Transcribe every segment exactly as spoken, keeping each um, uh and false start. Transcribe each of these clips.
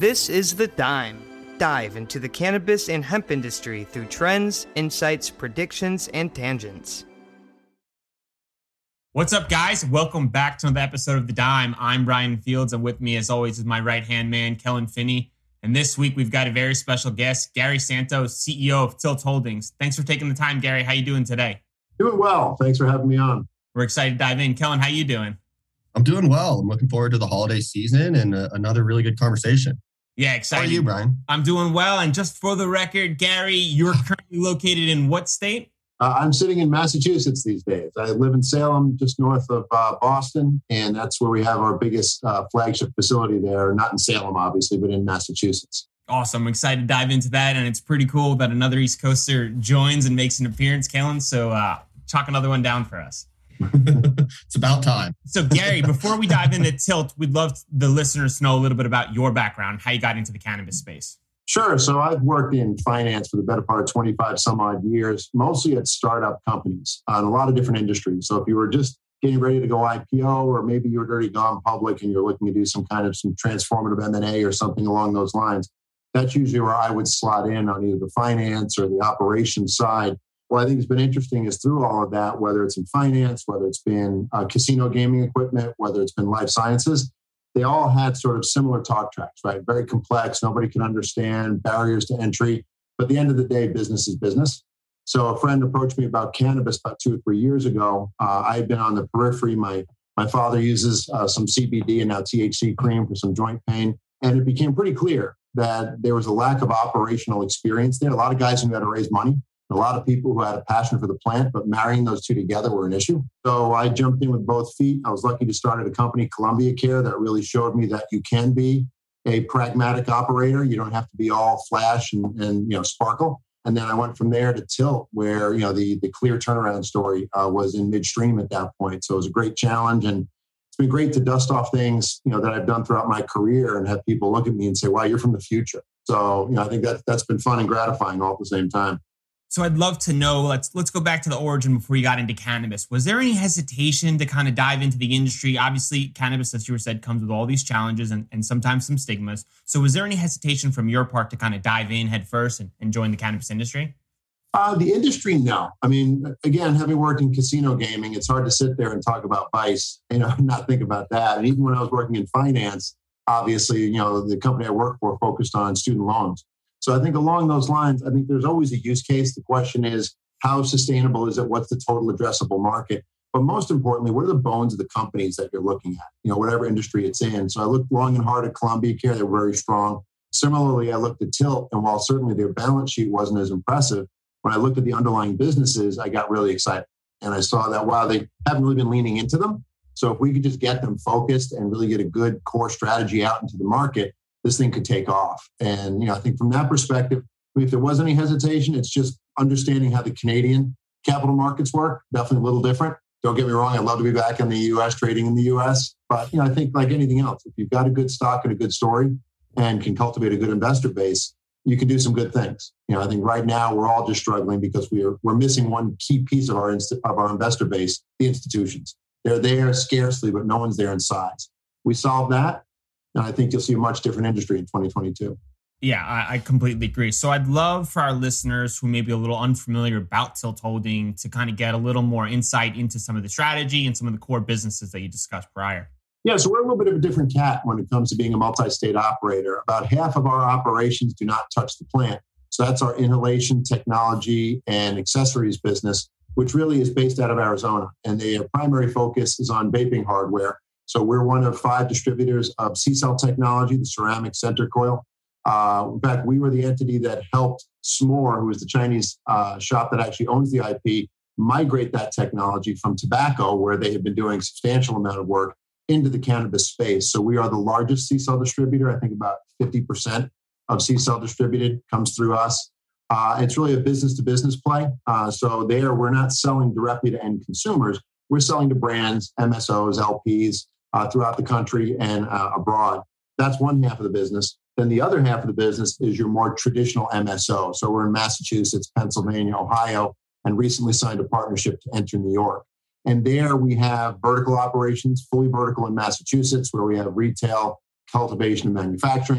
This is The Dime. Dive into the cannabis and hemp industry through trends, insights, predictions, and tangents. What's up, guys? Welcome back to another episode of The Dime. I'm Brian Fields, and with me, as always, is my right-hand man, Kellen Finney. And this week, we've got a very special guest, Gary Santos, C E O of Tilt Holdings. Thanks for taking the time, Gary. How you doing today? Doing well. Thanks for having me on. We're excited to dive in. Kellen, how you doing? I'm doing well. I'm looking forward to the holiday season and uh, another really good conversation. Yeah, excited. How are you, Brian? I'm doing well. And just for the record, Gary, you're currently located in what state? Uh, I'm sitting in Massachusetts these days. I live in Salem, just north of uh, Boston, and that's where we have our biggest uh, flagship facility there. Not in Salem, obviously, but in Massachusetts. Awesome. I'm excited to dive into that. And it's pretty cool that another East Coaster joins and makes an appearance, Kellen. So uh, chalk another one down for us. It's about time. So, Gary, before we dive into Tilt, we'd love the listeners to know a little bit about your background, how you got into the cannabis space. Sure. So I've worked in finance for the better part of twenty-five some odd years, mostly at startup companies on a lot of different industries. So if you were just getting ready to go I P O, or maybe you'd already gone public and you're looking to do some kind of some transformative M and A or something along those lines, that's usually where I would slot in on either the finance or the operations side. What I think has been interesting is through all of that, whether it's in finance, whether it's been uh, casino gaming equipment, whether it's been life sciences, they all had sort of similar talk tracks, right? Very complex, nobody can understand, barriers to entry. But at the end of the day, business is business. So a friend approached me about cannabis about two or three years ago. Uh, I had been on the periphery. My, my father uses uh, some C B D and now T H C cream for some joint pain. And it became pretty clear that there was a lack of operational experience there. A lot of guys who had to raise money. A lot of people who had a passion for the plant, but marrying those two together were an issue. So I jumped in with both feet. I was lucky to start at a company, Columbia Care, that really showed me that you can be a pragmatic operator. You don't have to be all flash and, and you know sparkle. And then I went from there to Tilt, where you know the the clear turnaround story uh, was in midstream at that point. So it was a great challenge, and it's been great to dust off things you know that I've done throughout my career and have people look at me and say, "Wow, you're from the future." So you know I think that that's been fun and gratifying all at the same time. So I'd love to know, let's let's go back to the origin before you got into cannabis. Was there any hesitation to kind of dive into the industry? Obviously, cannabis, as you said, comes with all these challenges and, and sometimes some stigmas. So was there any hesitation from your part to kind of dive in head first and, and join the cannabis industry? Uh, the industry, no. I mean, again, having worked in casino gaming, it's hard to sit there and talk about vice, you know, not think about that. And even when I was working in finance, obviously, you know, the company I worked for focused on student loans. So I think along those lines, I think there's always a use case. The question is, how sustainable is it? What's the total addressable market? But most importantly, what are the bones of the companies that you're looking at? You know, whatever industry it's in. So I looked long and hard at Columbia Care. They were very strong. Similarly, I looked at Tilt, and while certainly their balance sheet wasn't as impressive, when I looked at the underlying businesses, I got really excited. And I saw that, wow, they haven't really been leaning into them. So if we could just get them focused and really get a good core strategy out into the market, this thing could take off. And, you know, I think from that perspective, I mean, if there was any hesitation, it's just understanding how the Canadian capital markets work. Definitely a little different. Don't get me wrong. I'd love to be back in the U S, trading in the U S. But, you know, I think like anything else, if you've got a good stock and a good story and can cultivate a good investor base, you can do some good things. You know, I think right now we're all just struggling because we're we're missing one key piece of our inst- of our investor base, the institutions. They're there scarcely, but no one's there in size. We solve that, and I think you'll see a much different industry in twenty twenty-two. Yeah, I, I completely agree. So I'd love for our listeners who may be a little unfamiliar about Tilt Holding to kind of get a little more insight into some of the strategy and some of the core businesses that you discussed prior. Yeah, so we're a little bit of a different cat when it comes to being a multi-state operator. About half of our operations do not touch the plant. So that's our inhalation technology and accessories business, which really is based out of Arizona. And their primary focus is on vaping hardware. So we're one of five distributors of C-Cell technology, the ceramic center coil. Uh, in fact, we were the entity that helped Smoore, who is the Chinese uh, shop that actually owns the I P, migrate that technology from tobacco, where they had been doing a substantial amount of work, into the cannabis space. So we are the largest C-Cell distributor. I think about fifty percent of C-Cell distributed comes through us. Uh, it's really a business-to-business play. Uh, so there, we're not selling directly to end consumers. We're selling to brands, M S Os, L Ps, uh, throughout the country and uh, abroad. That's one half of the business. Then the other half of the business is your more traditional M S O. So we're in Massachusetts, Pennsylvania, Ohio, and recently signed a partnership to enter New York. And there we have vertical operations, fully vertical in Massachusetts, where we have retail, cultivation, and manufacturing.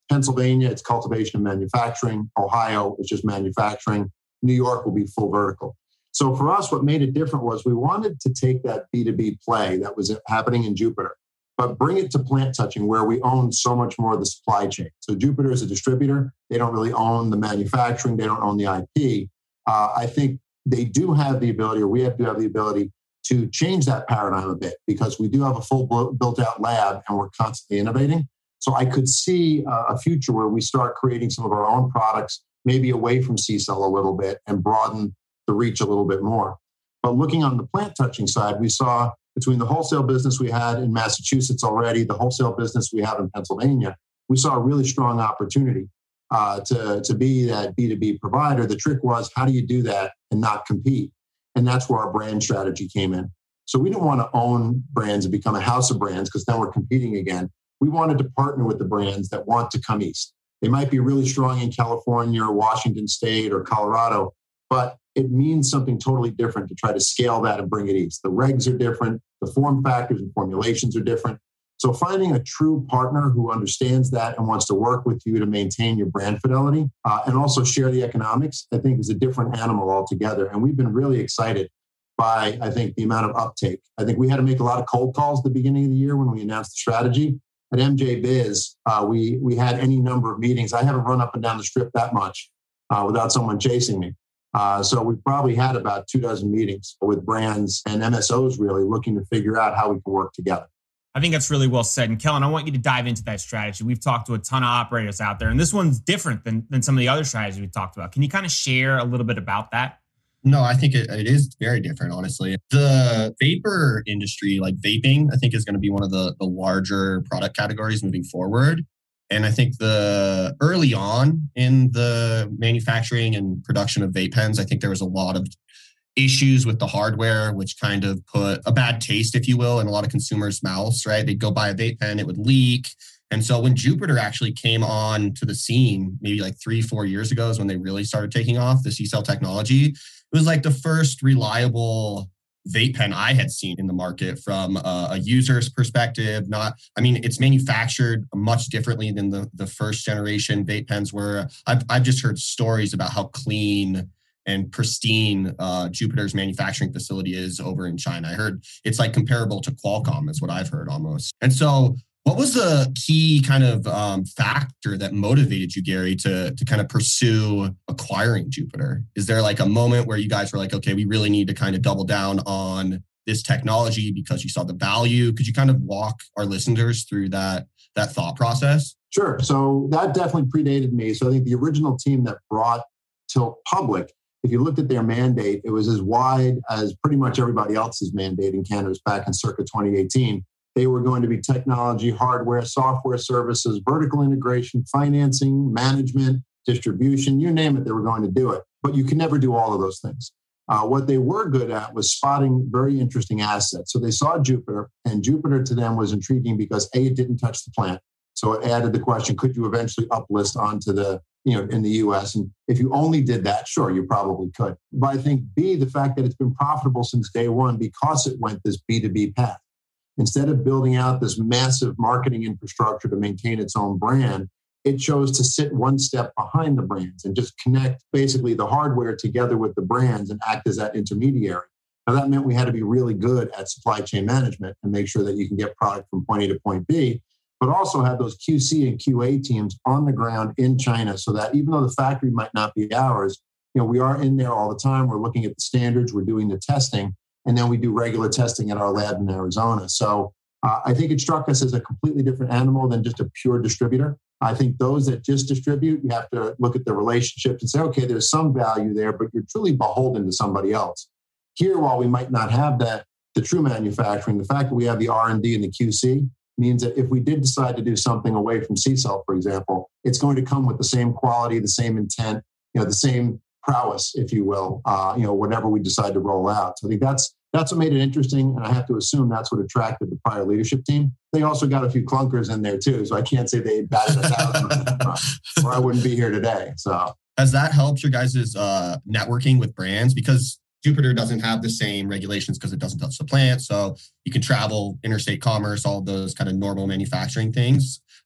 Pennsylvania, it's cultivation and manufacturing. Ohio is just manufacturing. New York will be full vertical. So for us, what made it different was we wanted to take that B two B play that was happening in Jupiter, but bring it to plant touching where we own so much more of the supply chain. So Jupiter is a distributor. They don't really own the manufacturing. They don't own the I P. Uh, I think they do have the ability, or we have to have the ability to change that paradigm a bit because we do have a full built out lab and we're constantly innovating. So I could see a future where we start creating some of our own products, maybe away from C-Cell a little bit and broaden the reach a little bit more. But looking on the plant touching side, we saw between the wholesale business we had in Massachusetts already, the wholesale business we have in Pennsylvania, we saw a really strong opportunity uh, to, to be that B two B provider. The trick was, how do you do that and not compete? And that's where our brand strategy came in. So we didn't want to own brands and become a house of brands because then we're competing again. We wanted to partner with the brands that want to come east. They might be really strong in California or Washington State or Colorado, but it means something totally different to try to scale that and bring it east. The regs are different. The form factors and formulations are different. So finding a true partner who understands that and wants to work with you to maintain your brand fidelity uh, and also share the economics, I think is a different animal altogether. And we've been really excited by, I think, the amount of uptake. I think we had to make a lot of cold calls at the beginning of the year when we announced the strategy. At M J Biz, uh, we, we had any number of meetings. I haven't run up and down the strip that much uh, without someone chasing me. Uh, so we probably had about two dozen meetings with brands and M S Os really looking to figure out how we can work together. I think that's really well said. And Kellen, I want you to dive into that strategy. We've talked to a ton of operators out there, and this one's different than, than some of the other strategies we've talked about. Can you kind of share a little bit about that? No, I think it, it is very different, honestly. The vapor industry, like vaping, I think is going to be one of the, the larger product categories moving forward. And I think the early on in the manufacturing and production of vape pens, I think there was a lot of issues with the hardware, which kind of put a bad taste, if you will, in a lot of consumers' mouths, right? They'd go buy a vape pen, it would leak. And so when Jupiter actually came on to the scene, maybe like three, four years ago is when they really started taking off the C-Cell technology. It was like the first reliable vape pen I had seen in the market from a, a user's perspective. Not, I mean, it's manufactured much differently than the, the first generation vape pens were. I've, I've just heard stories about how clean and pristine uh, Jupiter's manufacturing facility is over in China. I heard it's like comparable to Qualcomm is what I've heard almost. And so what was the key kind of um, factor that motivated you, Gary, to, to kind of pursue acquiring Jupiter? Is there like a moment where you guys were like, okay, we really need to kind of double down on this technology because you saw the value? Could you kind of walk our listeners through that, that thought process? Sure. So that definitely predated me. So I think the original team that brought Tilt public, if you looked at their mandate, it was as wide as pretty much everybody else's mandate in cannabis back in circa twenty eighteen. They were going to be technology, hardware, software services, vertical integration, financing, management, distribution, you name it, they were going to do it. But you can never do all of those things. Uh, what they were good at was spotting very interesting assets. So they saw Jupiter, and Jupiter to them was intriguing because A, it didn't touch the plant. So it added the question, could you eventually uplist onto the, you know, in the U S? And if you only did that, sure, you probably could. But I think B, the fact that it's been profitable since day one because it went this B two B path. Instead of building out this massive marketing infrastructure to maintain its own brand, it chose to sit one step behind the brands and just connect basically the hardware together with the brands and act as that intermediary. Now, that meant we had to be really good at supply chain management and make sure that you can get product from point A to point B, but also have those Q C and Q A teams on the ground in China so that even though the factory might not be ours, you know, we are in there all the time. We're looking at the standards, we're doing the testing, and then we do regular testing at our lab in Arizona. So uh, I think it struck us as a completely different animal than just a pure distributor. I think those that just distribute, you have to look at the relationships and say, okay, there's some value there, but you're truly beholden to somebody else. Here, while we might not have that, the true manufacturing, the fact that we have the R and D and the Q C means that if we did decide to do something away from C-Cell, for example, it's going to come with the same quality, the same intent, you know, the same prowess, if you will, uh, you know, whatever we decide to roll out. So I think that's that's what made it interesting, and I have to assume that's what attracted the prior leadership team. They also got a few clunkers in there too, so I can't say they batted a thousand, or I wouldn't be here today. So has that helped your guys' uh, networking with brands? Because Jupiter doesn't have the same regulations because it doesn't touch the plant, so you can travel, interstate commerce, all of those kind of normal manufacturing things.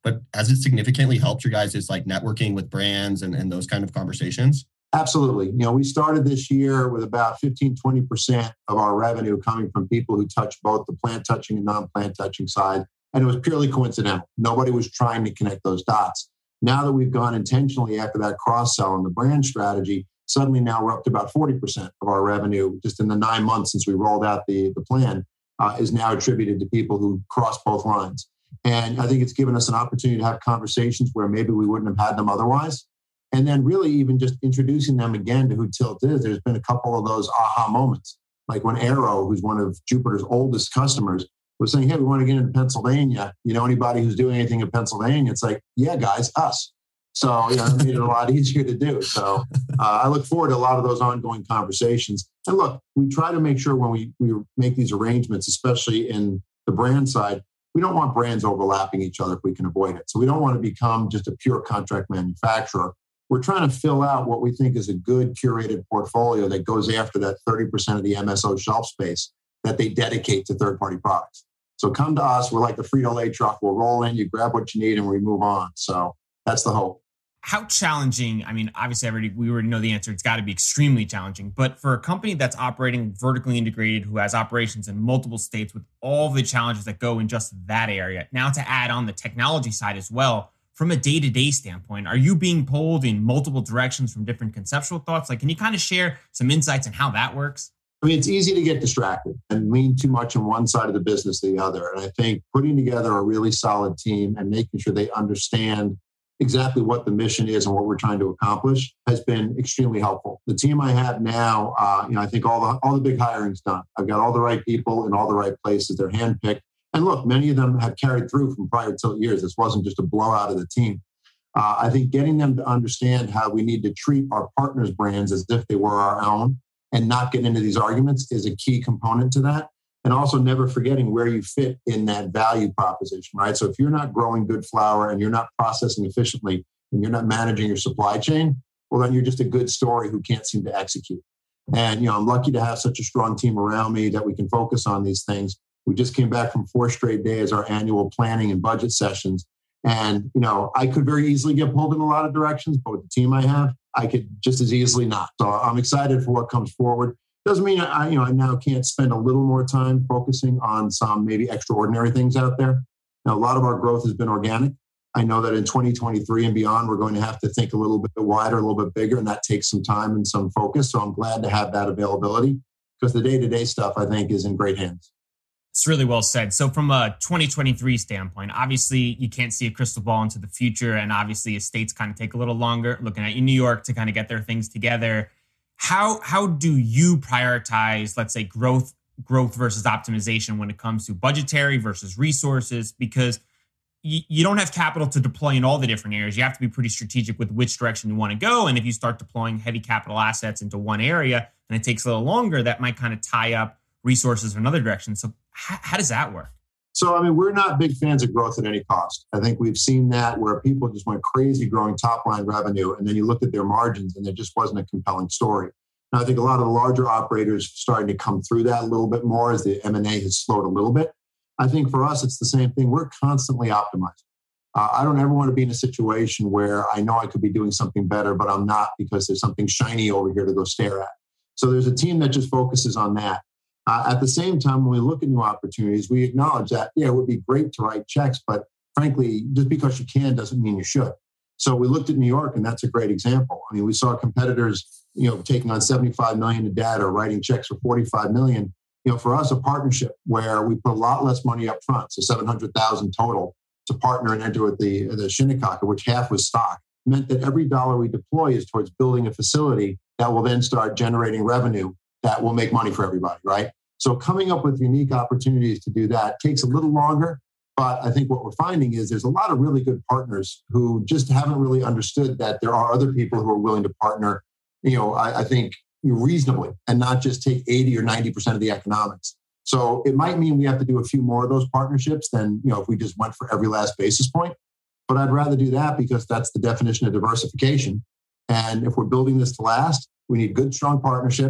but has it significantly helped your guys' just like networking with brands and, and those kind of conversations? Absolutely. You know, we started this year with about fifteen, twenty percent of our revenue coming from people who touch both the plant touching and non-plant touching side. And it was purely coincidental. Nobody was trying to connect those dots. Now that we've gone intentionally after that cross-sell and the brand strategy, suddenly now we're up to about forty percent of our revenue just in the nine months since we rolled out the, the plan uh, is now attributed to people who cross both lines. And I think it's given us an opportunity to have conversations where maybe we wouldn't have had them otherwise. And then really even just introducing them again to who Tilt is. There's been a couple of those aha moments, like when Arrow, who's one of Jupiter's oldest customers, was saying, hey, we want to get into Pennsylvania. You know, anybody who's doing anything in Pennsylvania? It's like, yeah, guys, us. So, you know, it made it a lot easier to do. So uh, I look forward to a lot of those ongoing conversations. And look, we try to make sure when we, we make these arrangements, especially in the brand side, we don't want brands overlapping each other if we can avoid it. So we don't want to become just a pure contract manufacturer. We're trying to fill out what we think is a good curated portfolio that goes after that thirty percent of the M S O shelf space that they dedicate to third-party products. So come to us. We're like the Frito-Lay truck. We'll roll in, you grab what you need, and we move on. So that's the hope. How challenging, I mean, obviously I already, we already know the answer. It's got to be extremely challenging. But for a company that's operating vertically integrated, who has operations in multiple states with all the challenges that go in just that area, now to add on the technology side as well, from a day-to-day standpoint, are you being pulled in multiple directions from different conceptual thoughts? Like, can you kind of share some insights on how that works? I mean, it's easy to get distracted and lean too much on one side of the business or the other. And I think putting together a really solid team and making sure they understand exactly what the mission is and what we're trying to accomplish has been extremely helpful. The team I have now, uh, you know, I think all the all the big hiring's done. I've got all the right people in all the right places. They're handpicked. And look, many of them have carried through from prior Tilt years. This wasn't just a blowout of the team. Uh, I think getting them to understand how we need to treat our partners' brands as if they were our own and not get into these arguments is a key component to that. And also never forgetting where you fit in that value proposition, right? So if you're not growing good flower and you're not processing efficiently and you're not managing your supply chain, well, then you're just a good story who can't seem to execute. And, you know, I'm lucky to have such a strong team around me that we can focus on these things. We just came back from four straight days, our annual planning and budget sessions. And, you know, I could very easily get pulled in a lot of directions, but with the team I have, I could just as easily not. So I'm excited for what comes forward. Doesn't mean I, you know, I now can't spend a little more time focusing on some maybe extraordinary things out there. Now, a lot of our growth has been organic. I know that in twenty twenty-three and beyond, we're going to have to think a little bit wider, a little bit bigger, and that takes some time and some focus. So I'm glad to have that availability because the day-to-day stuff, I think, is in great hands. It's really well said. So from a twenty twenty-three standpoint, obviously you can't see a crystal ball into the future. And obviously states kind of take a little longer, looking at you, New York, to kind of get their things together. How how do you prioritize, let's say, growth growth versus optimization when it comes to budgetary versus resources? Because you, you don't have capital to deploy in all the different areas. You have to be pretty strategic with which direction you want to go. And if you start deploying heavy capital assets into one area and it takes a little longer, that might kind of tie up resources in another direction. So how, how does that work? So, I mean, we're not big fans of growth at any cost. I think we've seen that where people just went crazy growing top line revenue, and then you looked at their margins and there just wasn't a compelling story. Now, I think a lot of the larger operators are starting to come through that a little bit more as the M and A has slowed a little bit. I think for us, it's the same thing. We're constantly optimizing. Uh, I don't ever want to be in a situation where I know I could be doing something better, but I'm not because there's something shiny over here to go stare at. So there's a team that just focuses on that. Uh, at the same time, when we look at new opportunities, we acknowledge that, yeah, it would be great to write checks, but frankly, just because you can doesn't mean you should. So we looked at New York, and that's a great example. I mean, we saw competitors, you know, taking on seventy-five million in debt or writing checks for forty-five million. You know, for us, a partnership where we put a lot less money up front, so seven hundred thousand total to partner and enter with the, the Shinnecock, of which half was stock, meant that every dollar we deploy is towards building a facility that will then start generating revenue that will make money for everybody, right? So coming up with unique opportunities to do that takes a little longer, but I think what we're finding is there's a lot of really good partners who just haven't really understood that there are other people who are willing to partner, you know, I, I think reasonably and not just take eighty or ninety percent of the economics. So it might mean we have to do a few more of those partnerships than, you know, if we just went for every last basis point. But I'd rather do that because that's the definition of diversification. And if we're building this to last, we need good, strong partnerships,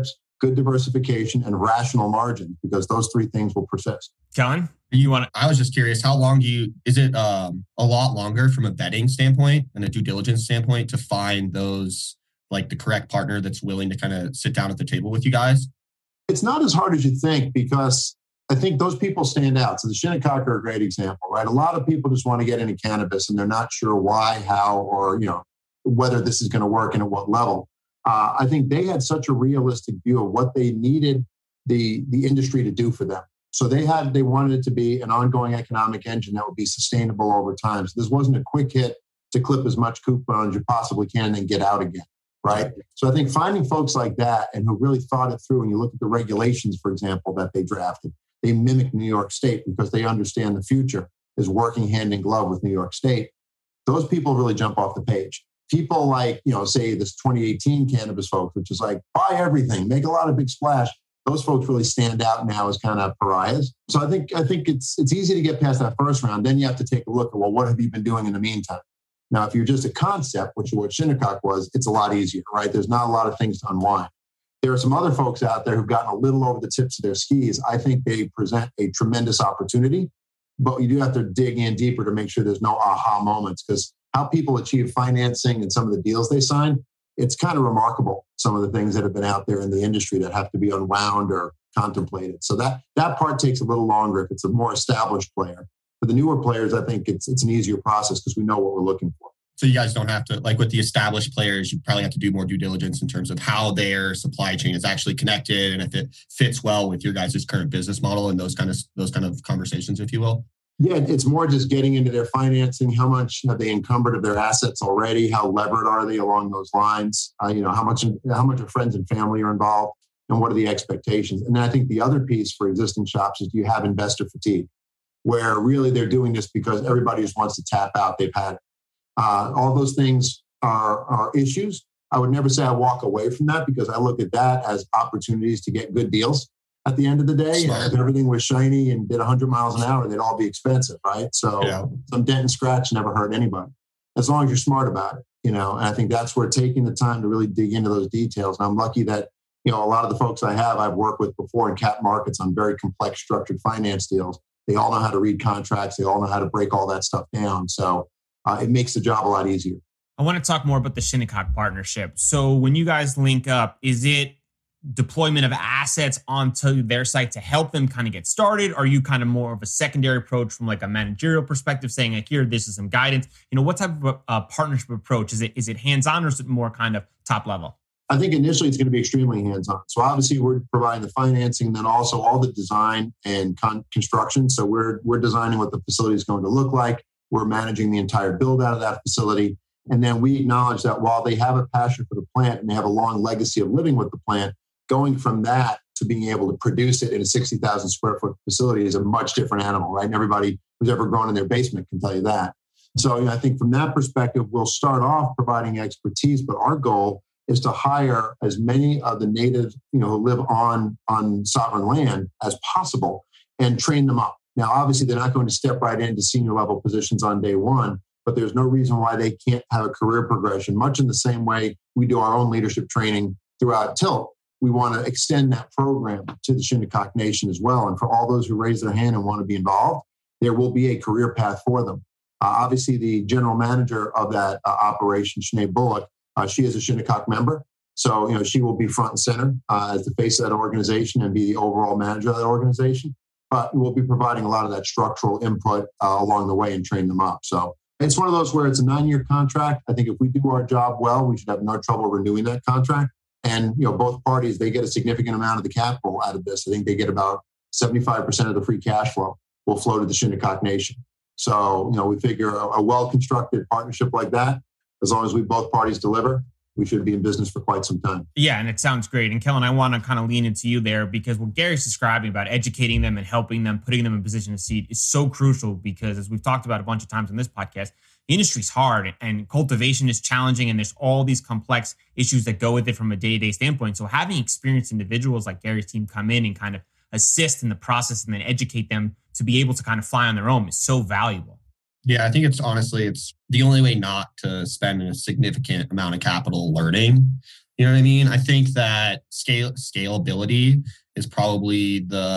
good diversification, and rational margins, because those three things will persist. Kellen, you want to? I was just curious, how long do you, is it um, a lot longer from a vetting standpoint and a due diligence standpoint to find those, like the correct partner that's willing to kind of sit down at the table with you guys? It's not as hard as you think, because I think those people stand out. So the Shinnecock are a great example, right? A lot of people just want to get into cannabis and they're not sure why, how, or, you know, whether this is going to work and at what level. Uh, I think they had such a realistic view of what they needed the, the industry to do for them. So they had, they wanted it to be an ongoing economic engine that would be sustainable over time. So this wasn't a quick hit to clip as much coupon as you possibly can and then get out again, right? So I think finding folks like that and who really thought it through, and you look at the regulations, for example, that they drafted, they mimic New York State because they understand the future is working hand in glove with New York State. Those people really jump off the page. People like, you know, say this twenty eighteen cannabis folks, which is like, buy everything, make a lot of big splash. Those folks really stand out now as kind of pariahs. So I think I think it's it's easy to get past that first round. Then you have to take a look at, well, what have you been doing in the meantime? Now, if you're just a concept, which is what Shinnecock was, it's a lot easier, right? There's not a lot of things to unwind. There are some other folks out there who've gotten a little over the tips of their skis. I think they present a tremendous opportunity, but you do have to dig in deeper to make sure there's no aha moments, because how people achieve financing and some of the deals they sign, it's kind of remarkable, some of the things that have been out there in the industry that have to be unwound or contemplated. So that that part takes a little longer if it's a more established player. For the newer players, I think it's it's an easier process because we know what we're looking for. So you guys don't have to, like with the established players, you probably have to do more due diligence in terms of how their supply chain is actually connected and if it fits well with your guys' current business model and those kind of those kind of conversations, if you will. Yeah, it's more just getting into their financing. How much have they encumbered of their assets already? How levered are they along those lines? Uh, you know, how much how much of friends and family are involved, and what are the expectations? And then I think the other piece for existing shops is, do you have investor fatigue, where really they're doing this because everybody just wants to tap out. They've had it. Uh, all those things are, are issues. I would never say I walk away from that, because I look at that as opportunities to get good deals. At the end of the day, if everything was shiny and did one hundred miles an hour, they'd all be expensive, right? So yeah. Some dent and scratch never hurt anybody, as long as you're smart about it, you know. And I think that's where taking the time to really dig into those details. And I'm lucky that, you know, a lot of the folks I have, I've worked with before in cap markets on very complex structured finance deals. They all know how to read contracts. They all know how to break all that stuff down. So uh, it makes the job a lot easier. I want to talk more about the Shinnecock partnership. So when you guys link up, is it deployment of assets onto their site to help them kind of get started? Are you kind of more of a secondary approach from like a managerial perspective, saying like, here, this is some guidance? You know, what type of a uh, partnership approach? Is it is it hands-on, or is it more kind of top level? I think initially it's going to be extremely hands-on. So obviously we're providing the financing, and then also all the design and con- construction. So we're we're designing what the facility is going to look like. We're managing the entire build out of that facility. And then we acknowledge that while they have a passion for the plant and they have a long legacy of living with the plant, going from that to being able to produce it in a sixty thousand square foot facility is a much different animal, right? And everybody who's ever grown in their basement can tell you that. So you know, I think from that perspective, we'll start off providing expertise, but our goal is to hire as many of the natives, you know, who live on, on sovereign land as possible and train them up. Now, obviously, they're not going to step right into senior level positions on day one, but there's no reason why they can't have a career progression, much in the same way we do our own leadership training throughout Tilt. We want to extend that program to the Shinnecock Nation as well. And for all those who raise their hand and want to be involved, there will be a career path for them. Uh, obviously, the general manager of that uh, operation, Sinead Bullock, uh, she is a Shinnecock member. So, you know, she will be front and center uh, as the face of that organization and be the overall manager of that organization. But we'll be providing a lot of that structural input uh, along the way and train them up. So it's one of those where it's a nine-year contract. I think if we do our job well, we should have no trouble renewing that contract. And, you know, both parties, they get a significant amount of the capital out of this. I think they get about seventy-five percent of the free cash flow will flow to the Shinnecock Nation. So, you know, we figure a, a well-constructed partnership like that, as long as we both parties deliver, we should be in business for quite some time. Yeah, and it sounds great. And Kellen, I want to kind of lean into you there, because what Gary's describing about educating them and helping them, putting them in position to succeed is so crucial, because as we've talked about a bunch of times on this podcast, the industry's hard and cultivation is challenging, and there's all these complex issues that go with it from a day-to-day standpoint. So having experienced individuals like Gary's team come in and kind of assist in the process and then educate them to be able to kind of fly on their own is so valuable. Yeah, I think it's honestly, it's the only way not to spend a significant amount of capital learning. You know what I mean? I think that scale scalability is probably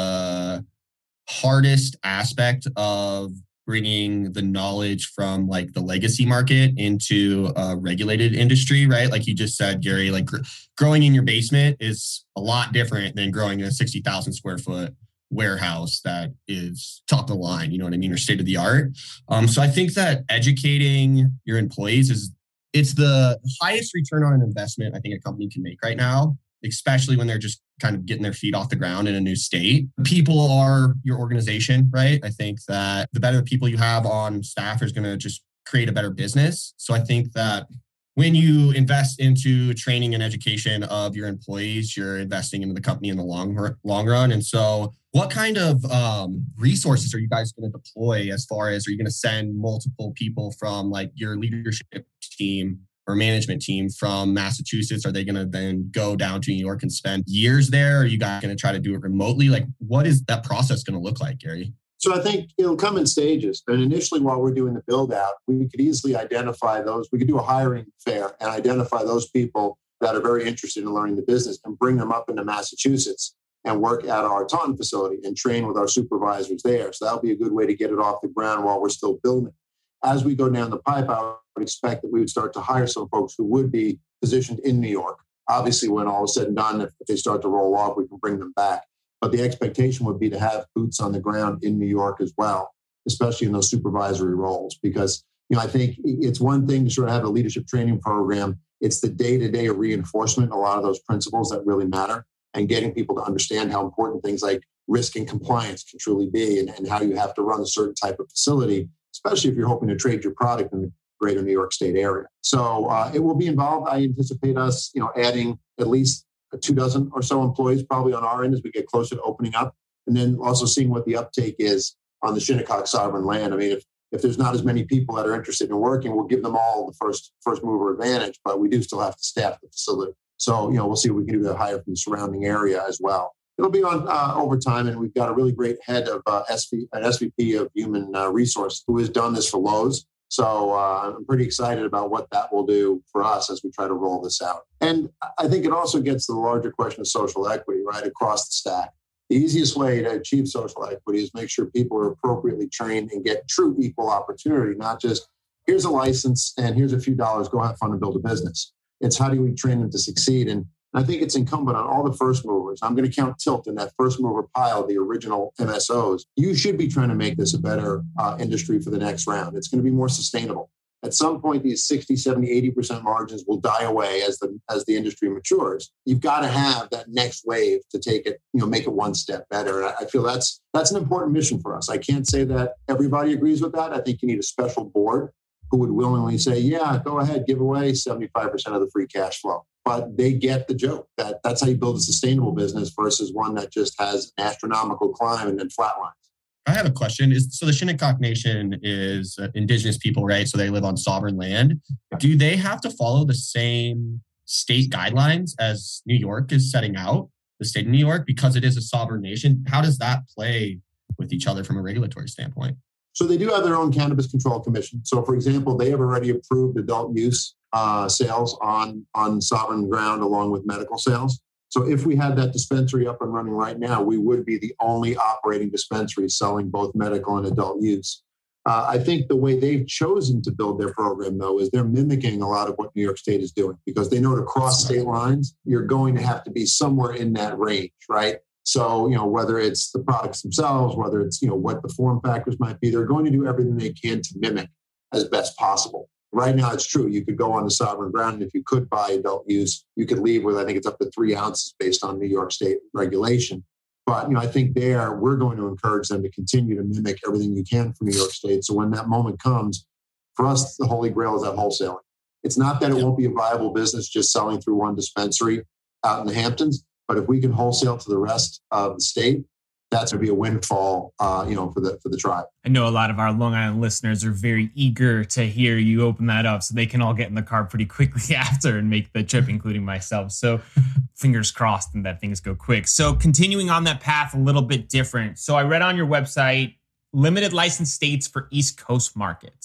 the hardest aspect of bringing the knowledge from like the legacy market into a regulated industry, right? Like you just said, Gary, like gr- growing in your basement is a lot different than growing in a sixty thousand square foot warehouse that is top of the line, you know what I mean, or state of the art. Um, so I think that educating your employees is it's the highest return on an investment I think a company can make right now, especially when they're just kind of getting their feet off the ground in a new state. People are your organization, right? I think that the better people you have on staff is going to just create a better business. So I think that when you invest into training and education of your employees, you're investing into the company in the long, long run. And so what kind of um, resources are you guys going to deploy as far as, are you going to send multiple people from like your leadership team or management team from Massachusetts? Are they going to then go down to New York and spend years there? Are you guys going to try to do it remotely? Like, what is that process going to look like, Gary? So I think it'll come in stages. And initially, while we're doing the build out, we could easily identify those. We could do a hiring fair and identify those people that are very interested in learning the business and bring them up into Massachusetts and work at our Taunton facility and train with our supervisors there. So that'll be a good way to get it off the ground while we're still building. As we go down the pipe, I would expect that we would start to hire some folks who would be positioned in New York. Obviously, when all is said and done, if they start to roll off, we can bring them back. But the expectation would be to have boots on the ground in New York as well, especially in those supervisory roles. Because, you know, I think it's one thing to sort of have a leadership training program. It's the day-to-day reinforcement, a lot of those principles that really matter, and getting people to understand how important things like risk and compliance can truly be, and, and how you have to run a certain type of facility, especially if you're hoping to trade your product in the greater New York State area. So uh, it will be involved. I anticipate us, you know, adding at least two dozen or so employees probably on our end as we get closer to opening up, and then also seeing what the uptake is on the Shinnecock sovereign land. I mean, if if there's not as many people that are interested in working, we'll give them all the first first mover advantage, but we do still have to staff the facility. So, you know, we'll see what we can do to hire from the surrounding area as well. It'll be on uh, over time, and we've got a really great head of uh, S V, an S V P of Human uh, Resource who has done this for Lowe's. So uh, I'm pretty excited about what that will do for us as we try to roll this out. And I think it also gets to the larger question of social equity, right, across the stack. The easiest way to achieve social equity is make sure people are appropriately trained and get true equal opportunity, not just here's a license and here's a few dollars, go have fun and build a business. It's how do we train them to succeed? And I think it's incumbent on all the first movers. I'm going to count Tilt in that first mover pile, the original M S Os. You should be trying to make this a better uh, industry for the next round. It's going to be more sustainable. At some point, these sixty, seventy, eighty percent margins will die away as the as the industry matures. You've got to have that next wave to take it, you know, make it one step better. And I feel that's that's an important mission for us. I can't say that everybody agrees with that. I think you need a special board who would willingly say, yeah, go ahead, give away seventy-five percent of the free cash flow. But they get the joke that that's how you build a sustainable business versus one that just has an astronomical climb and then flatlines. I have a question. Is so the Shinnecock Nation is uh, indigenous people, right? So they live on sovereign land. Do they have to follow the same state guidelines as New York is setting out, the state of New York, because it is a sovereign nation? How does that play with each other from a regulatory standpoint? So they do have their own Cannabis Control Commission. So, for example, they have already approved adult use uh, sales on, on sovereign ground along with medical sales. So if we had that dispensary up and running right now, we would be the only operating dispensary selling both medical and adult use. Uh, I think the way they've chosen to build their program, though, is they're mimicking a lot of what New York State is doing, because they know to cross state lines, you're going to have to be somewhere in that range, right? So, you know, whether it's the products themselves, whether it's, you know, what the form factors might be, they're going to do everything they can to mimic as best possible. Right now, it's true. You could go on the sovereign ground, and if you could buy adult use, you could leave with, I think it's up to three ounces based on New York State regulation. But, you know, I think there, we're going to encourage them to continue to mimic everything you can from New York State. So when that moment comes, for us, the holy grail is that wholesaling. It's not that it won't be a viable business just selling through one dispensary out in the Hamptons, but if we can wholesale to the rest of the state, that's going to be a windfall, uh, you know, for the for the tribe. I know a lot of our Long Island listeners are very eager to hear you open that up, so they can all get in the car pretty quickly after and make the trip, including myself. So fingers crossed and that things go quick. So continuing on that path a little bit different. So I read on your website, limited license states for East Coast markets.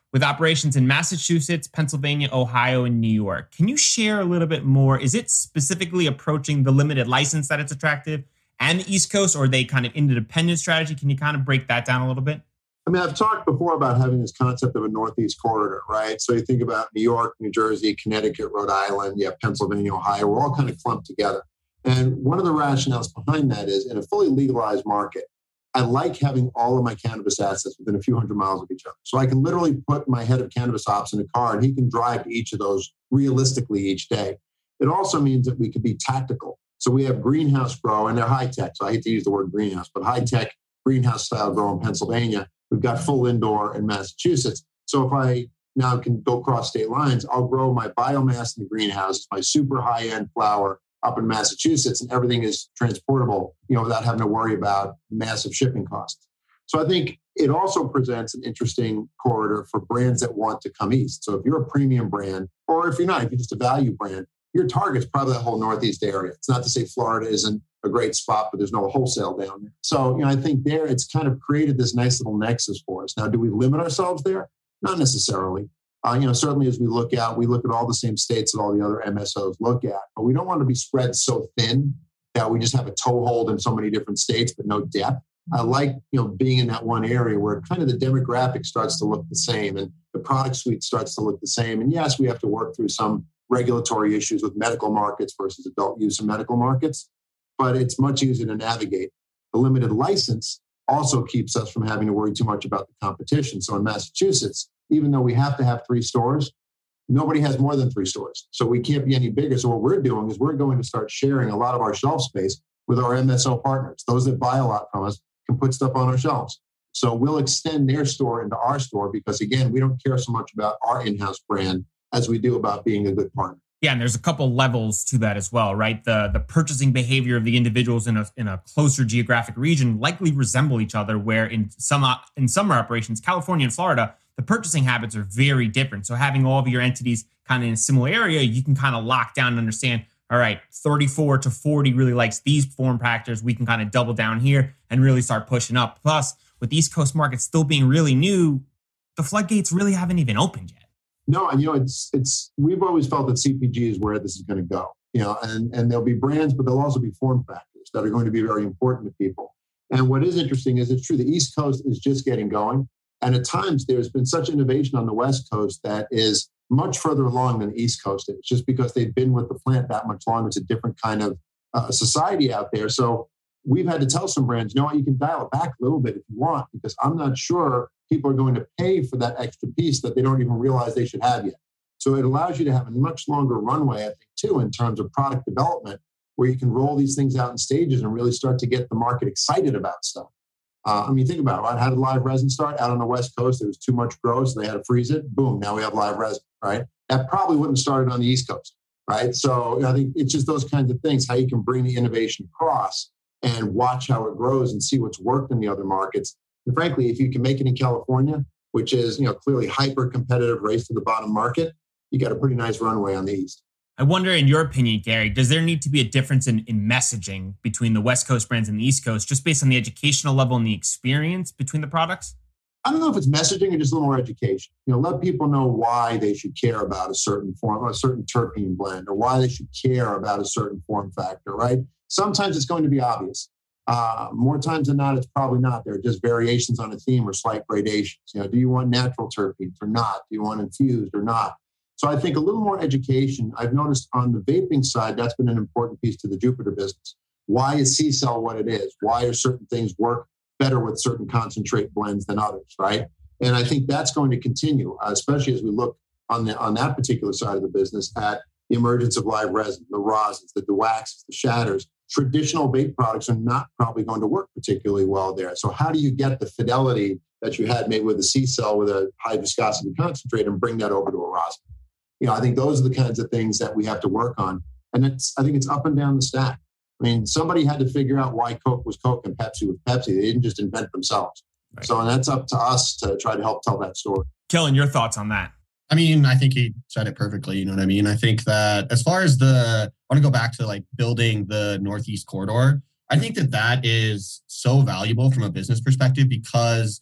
with operations in Massachusetts, Pennsylvania, Ohio, and New York. Can you share a little bit more? Is it specifically approaching the limited license that it's attractive and the East Coast, or are they kind of independent strategy? Can you kind of break that down a little bit? I mean, I've talked before about having this concept of a Northeast corridor, right? So you think about New York, New Jersey, Connecticut, Rhode Island, you have Pennsylvania, Ohio, we're all kind of clumped together. And one of the rationales behind that is in a fully legalized market, I like having all of my cannabis assets within a few hundred miles of each other. So I can literally put my head of cannabis ops in a car and he can drive to each of those realistically each day. It also means that we could be tactical. So we have greenhouse grow, and they're high tech. So I hate to use the word greenhouse, but high tech greenhouse style grow in Pennsylvania. We've got full indoor in Massachusetts. So if I now can go cross state lines, I'll grow my biomass in the greenhouse, my super high end flower up in Massachusetts, and everything is transportable, you know, without having to worry about massive shipping costs. So I think it also presents an interesting corridor for brands that want to come east. So if you're a premium brand, or if you're not, if you're just a value brand, your target's probably that whole Northeast area. It's not to say Florida isn't a great spot, but there's no wholesale down there. So, you know, I think there it's kind of created this nice little nexus for us. Now, do we limit ourselves there? Not necessarily. Uh, you know, certainly as we look out, we look at all the same states that all the other M S Os look at, but we don't want to be spread so thin that we just have a toehold in so many different states, but no depth. I like, you know, being in that one area where kind of the demographic starts to look the same and the product suite starts to look the same. And yes, we have to work through some regulatory issues with medical markets versus adult use in medical markets, but it's much easier to navigate. The limited license also keeps us from having to worry too much about the competition. So in Massachusetts, even though we have to have three stores, nobody has more than three stores. So we can't be any bigger. So what we're doing is we're going to start sharing a lot of our shelf space with our M S O partners. Those that buy a lot from us can put stuff on our shelves. So we'll extend their store into our store because, again, we don't care so much about our in-house brand as we do about being a good partner. Yeah, and there's a couple levels to that as well, right? The the purchasing behavior of the individuals in a in a closer geographic region likely resemble each other, where in some in summer operations, California and Florida, the purchasing habits are very different. So having all of your entities kind of in a similar area, you can kind of lock down and understand, all right, thirty-four to forty really likes these form factors. We can kind of double down here and really start pushing up. Plus, with the East Coast market still being really new, the floodgates really haven't even opened yet. No, and you know, it's it's we've always felt that C P G is where this is going to go. You know, and and there'll be brands, but there'll also be form factors that are going to be very important to people. And what is interesting is it's true, the East Coast is just getting going. And at times there's been such innovation on the West Coast that is much further along than the East Coast is, just because they've been with the plant that much longer. It's a different kind of uh, society out there. So we've had to tell some brands, you know what, you can dial it back a little bit if you want, because I'm not sure people are going to pay for that extra piece that they don't even realize they should have yet. So it allows you to have a much longer runway, I think, too, in terms of product development, where you can roll these things out in stages and really start to get the market excited about stuff. Uh, I mean, think about it, right? How did live resin start? Out on the West Coast, there was too much grow, so they had to freeze it. Boom, now we have live resin, right? That probably wouldn't have started on the East Coast, right? So I think it's just those kinds of things, how you can bring the innovation across and watch how it grows and see what's worked in the other markets. And frankly, if you can make it in California, which is, you know, clearly hyper-competitive race to the bottom market, you got a pretty nice runway on the East. I wonder, in your opinion, Gary, does there need to be a difference in, in messaging between the West Coast brands and the East Coast, just based on the educational level and the experience between the products? I don't know if it's messaging or just a little more education. You know, let people know why they should care about a certain form, a certain terpene blend, or why they should care about a certain form factor, right? Sometimes it's going to be obvious. Uh, more times than not, it's probably not. There are just variations on a theme or slight gradations. You know, do you want natural terpenes or not? Do you want infused or not? So I think a little more education. I've noticed on the vaping side, that's been an important piece to the Jupiter business. Why is C-Cell what it is? Why are certain things work better with certain concentrate blends than others, right? And I think that's going to continue, uh, especially as we look on the on that particular side of the business at the emergence of live resin, the rosins, the dewaxes, the shatters. Traditional vape products are not probably going to work particularly well there. So how do you get the fidelity that you had made with a C-Cell with a high viscosity concentrate and bring that over to a rosin? You know, I think those are the kinds of things that we have to work on. And it's, I think it's up and down the stack. I mean, somebody had to figure out why Coke was Coke and Pepsi was Pepsi. They didn't just invent themselves. Right. So and that's up to us to try to help tell that story. Kellen, your thoughts on that? I mean, I think he said it perfectly. You know what I mean? I think that as far as the, I want to go back to like building the Northeast corridor. I think that that is so valuable from a business perspective because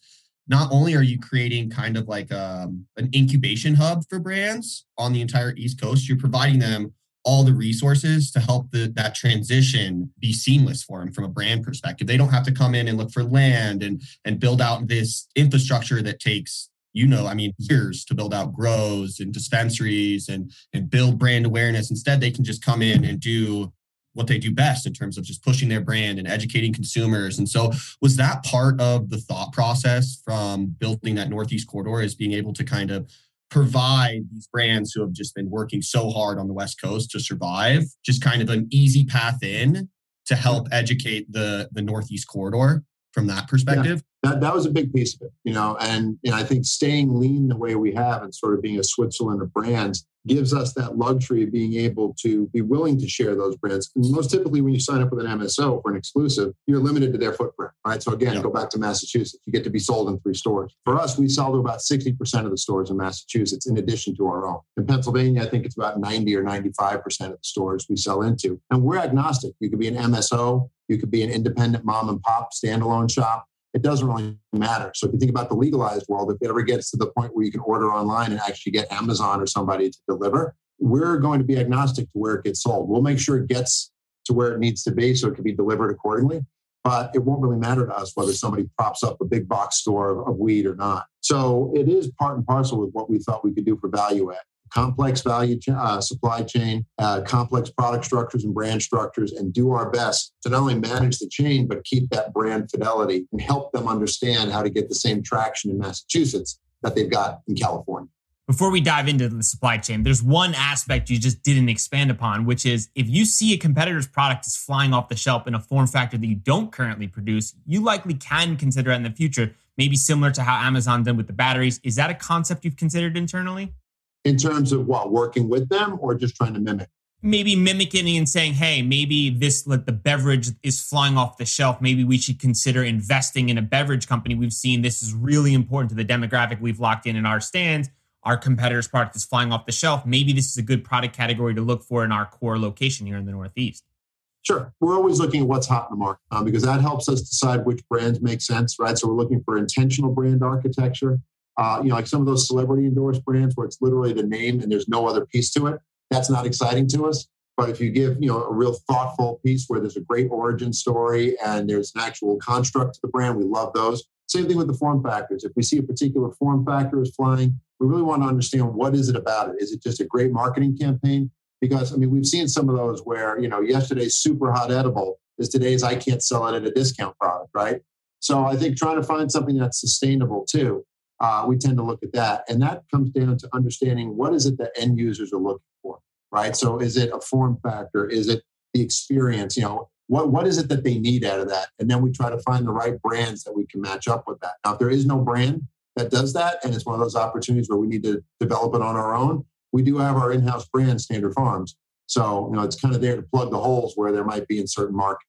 not only are you creating kind of like um, an incubation hub for brands on the entire East Coast, you're providing them all the resources to help the, that transition be seamless for them from a brand perspective. They don't have to come in and look for land and, and build out this infrastructure that takes, you know, I mean, years to build out grows and dispensaries and, and build brand awareness. Instead, they can just come in and do what they do best in terms of just pushing their brand and educating consumers. And so was that part of the thought process from building that Northeast corridor, is being able to kind of provide these brands who have just been working so hard on the West Coast to survive, just kind of an easy path in to help educate the, the Northeast corridor from that perspective? Yeah, that, that was a big piece of it, you know, and you know, I think staying lean the way we have and sort of being a Switzerland of brands gives us that luxury of being able to be willing to share those brands. And most typically, when you sign up with an M S O for an exclusive, you're limited to their footprint, right? So again, yeah. Go back to Massachusetts, you get to be sold in three stores. For us, we sell to about sixty percent of the stores in Massachusetts in addition to our own. In Pennsylvania, I think it's about ninety or ninety-five percent of the stores we sell into. And we're agnostic. You could be an M S O, you could be an independent mom and pop standalone shop. It doesn't really matter. So if you think about the legalized world, if it ever gets to the point where you can order online and actually get Amazon or somebody to deliver, we're going to be agnostic to where it gets sold. We'll make sure it gets to where it needs to be so it can be delivered accordingly. But it won't really matter to us whether somebody props up a big box store of, of weed or not. So it is part and parcel with what we thought we could do for value add. Complex value ch- uh, supply chain, uh, complex product structures and brand structures, and do our best to not only manage the chain, but keep that brand fidelity and help them understand how to get the same traction in Massachusetts that they've got in California. Before we dive into the supply chain, there's one aspect you just didn't expand upon, which is if you see a competitor's product is flying off the shelf in a form factor that you don't currently produce, you likely can consider it in the future, maybe similar to how Amazon did with the batteries. Is that a concept you've considered internally? In terms of what, working with them or just trying to mimic? Maybe mimicking and saying, hey, maybe this, like the beverage is flying off the shelf. Maybe we should consider investing in a beverage company. We've seen this is really important to the demographic we've locked in in our stands. Our competitor's product is flying off the shelf. Maybe this is a good product category to look for in our core location here in the Northeast. Sure. We're always looking at what's hot in the market um, because that helps us decide which brands make sense, right? So we're looking for intentional brand architecture. Uh, you know, like some of those celebrity endorsed brands where it's literally the name and there's no other piece to it. That's not exciting to us. But if you give, you know, a real thoughtful piece where there's a great origin story and there's an actual construct to the brand, we love those. Same thing with the form factors. If we see a particular form factor is flying, we really want to understand what is it about it. Is it just a great marketing campaign? Because, I mean, we've seen some of those where, you know, yesterday's super hot edible is today's I can't sell it at a discount product, right? So I think trying to find something that's sustainable too. Uh, we tend to look at that. And that comes down to understanding what is it that end users are looking for, right? So is it a form factor? Is it the experience? You know, what, what is it that they need out of that? And then we try to find the right brands that we can match up with that. Now, if there is no brand that does that, and it's one of those opportunities where we need to develop it on our own, we do have our in-house brand, Standard Farms. So, you know, it's kind of there to plug the holes where there might be in certain markets.